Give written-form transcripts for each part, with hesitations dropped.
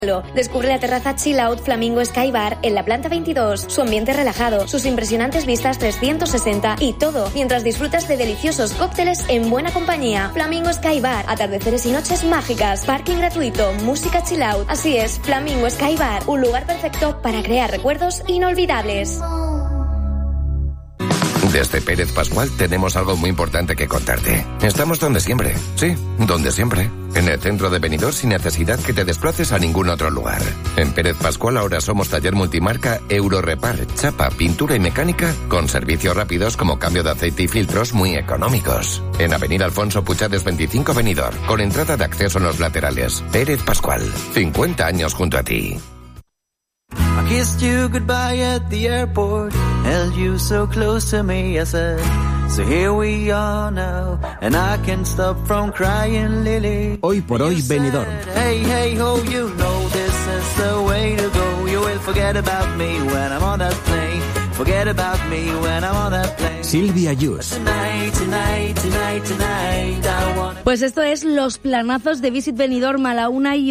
Descubre la terraza Chill Out Flamingo Sky Bar en la planta 22. Su ambiente relajado, sus impresionantes vistas 360 y todo mientras disfrutas de deliciosos cócteles en buena compañía. Flamingo Sky Bar, atardeceres y noches mágicas, parking gratuito, música chill out. Así es, Flamingo Sky Bar, un lugar perfecto para crear recuerdos inolvidables. Desde Pérez Pascual tenemos algo muy importante que contarte. Estamos donde siempre, sí, donde siempre. En el centro de Benidorm sin necesidad que te desplaces a ningún otro lugar. En Pérez Pascual ahora somos taller multimarca Eurorepar, chapa, pintura y mecánica con servicios rápidos como cambio de aceite y filtros muy económicos. En Avenida Alfonso Puchades 25 Benidorm, con entrada de acceso en los laterales. Pérez Pascual, 50 años junto a ti. I kissed you goodbye at the airport, held you so close to me, I said, so here we are now, and I can't stop from crying, Lily. Hoy por hoy, Benidorm. Hey, hey, ho, you know this is the way to go. You will forget about me when I'm on that plane. Forget about me when I'm on that plane. Silvia Yus. Pues esto es los planazos de Visit Benidorm a la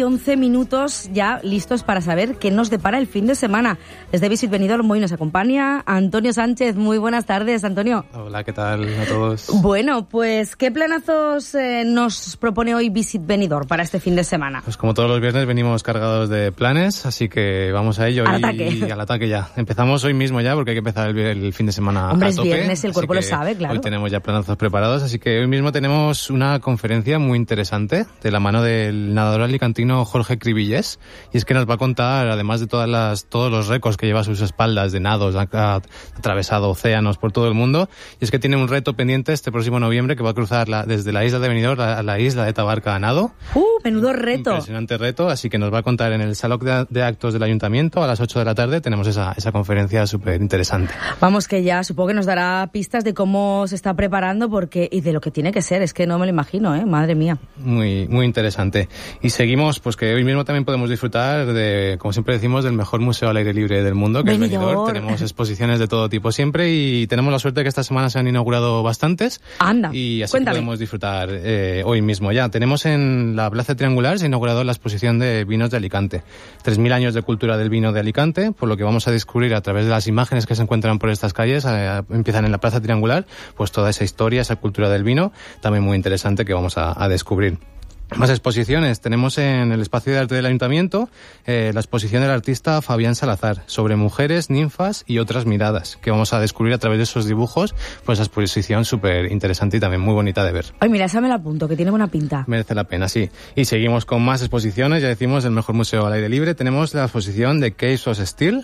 1:11, ya listos para saber qué nos depara el fin de semana. Desde Visit Benidorm hoy nos acompaña Antonio Sánchez. Muy buenas tardes, Antonio. Hola, ¿qué tal a todos? Bueno, pues ¿qué planazos nos propone hoy Visit Benidorm para este fin de semana? Pues como todos los viernes venimos cargados de planes, así que vamos a ello. Al ataque ya. Empezamos hoy mismo ya porque hay que empezar el fin de semana. Hombre, a tope. Es viernes, el cuerpo lo sabe, claro. Hoy tenemos ya planazos preparados, así que hoy mismo tenemos una conferencia muy interesante de la mano del nadador alicantino Jorge Cribillés, y es que nos va a contar, además de todos los récords que lleva a sus espaldas de nados, ha atravesado océanos por todo el mundo, y es que tiene un reto pendiente este próximo noviembre que va a cruzar desde la isla de Benidorm a la isla de Tabarca a nado. Menudo reto. Impresionante reto, así que nos va a contar en el Salón de Actos del Ayuntamiento a las 8 de la tarde. Tenemos esa conferencia súper interesante. Vamos, que ya supongo que nos dará pistas de cómo se está preparando y de lo que tiene que ser. Es que no me lo imagino, madre mía. Muy, muy interesante. Y seguimos, pues que hoy mismo también podemos disfrutar de, como siempre decimos, del mejor museo al aire libre del mundo, que es Benidorm. Tenemos exposiciones de todo tipo siempre y tenemos la suerte de que esta semana se han inaugurado bastantes. Anda, y así cuéntame. Podemos disfrutar hoy mismo ya. Tenemos en la Plaza Triangular, se ha inaugurado la exposición de vinos de Alicante. 3.000 años de cultura del vino de Alicante, por lo que vamos a descubrir a través de las imágenes que se encuentran por estas calles, empiezan en la Plaza Triangular, pues toda esa historia, esa cultura del vino, también muy interesante que vamos a descubrir. Más exposiciones. Tenemos en el espacio de arte del Ayuntamiento la exposición del artista Fabián Salazar sobre mujeres, ninfas y otras miradas, que vamos a descubrir a través de esos dibujos, pues esa exposición súper interesante y también muy bonita de ver. Ay, mira, esa me la apunto, que tiene buena pinta. Merece la pena, sí. Y seguimos con más exposiciones, ya decimos, el mejor museo al aire libre. Tenemos la exposición de Caves of Steel,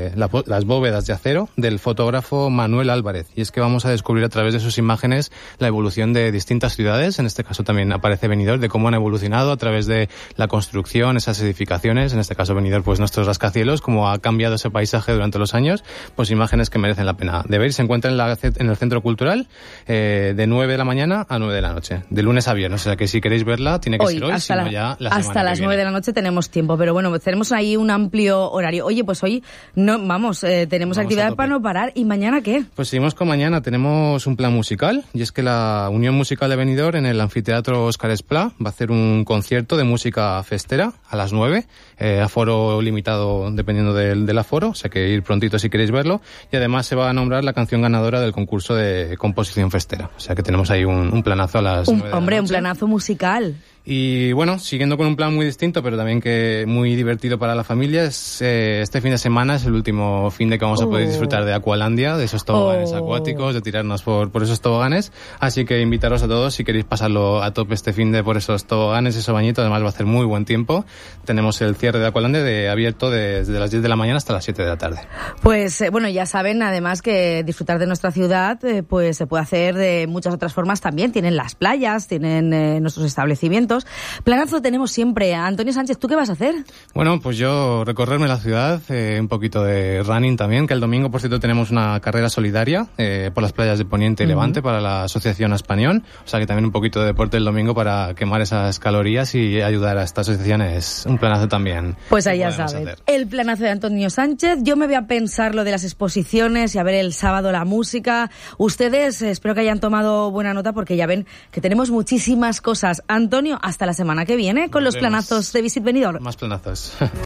las bóvedas de acero, del fotógrafo Manuel Álvarez. Y es que vamos a descubrir a través de sus imágenes la evolución de distintas ciudades, en este caso también aparece Benidorm, de cómo han evolucionado a través de la construcción, esas edificaciones, en este caso Benidorm, pues nuestros rascacielos, cómo ha cambiado ese paisaje durante los años, pues imágenes que merecen la pena de ver. Se encuentra en el Centro Cultural de 9 de la mañana a 9 de la noche, de lunes a viernes, o sea que si queréis verla tiene que ser hoy, si no ya la semana hasta las 9 de la noche tenemos tiempo, pero bueno, tenemos ahí un amplio horario. Oye, pues hoy tenemos actividad para no parar. ¿Y mañana qué? Pues seguimos con mañana, tenemos un plan musical, y es que la Unión Musical de Benidorm en el Anfiteatro Óscar Esplá va a hacer un concierto de música festera a las 9, aforo limitado dependiendo del aforo, o sea que ir prontito si queréis verlo, y además se va a nombrar la canción ganadora del concurso de composición festera, o sea que tenemos ahí un planazo a las 9 de la noche. Un planazo musical. Y bueno, siguiendo con un plan muy distinto, pero también que muy divertido para la familia, este fin de semana es el último fin de que vamos a poder disfrutar de Aqualandia, de esos toboganes acuáticos, de tirarnos por esos toboganes. Así que invitaros a todos si queréis pasarlo a tope este fin de por esos toboganes, esos bañitos. Además va a hacer muy buen tiempo. Tenemos el cierre de Aqualandia abierto desde las 10 de la mañana hasta las 7 de la tarde. Pues bueno, ya saben además que disfrutar de nuestra ciudad pues se puede hacer de muchas otras formas también. Tienen las playas, tienen nuestros establecimientos. Planazo tenemos siempre. Antonio Sánchez, ¿tú qué vas a hacer? Bueno, pues yo recorrerme la ciudad, un poquito de running también, que el domingo, por cierto, tenemos una carrera solidaria por las playas de Poniente y Levante para la Asociación Español, o sea que también un poquito de deporte el domingo para quemar esas calorías y ayudar a esta asociación es un planazo también. Pues ahí ya saben, el planazo de Antonio Sánchez. Yo me voy a pensar lo de las exposiciones y a ver el sábado la música. Ustedes espero que hayan tomado buena nota porque ya ven que tenemos muchísimas cosas. Antonio, hasta la semana que viene con los planazos de Visit Benidorm. Más planazos.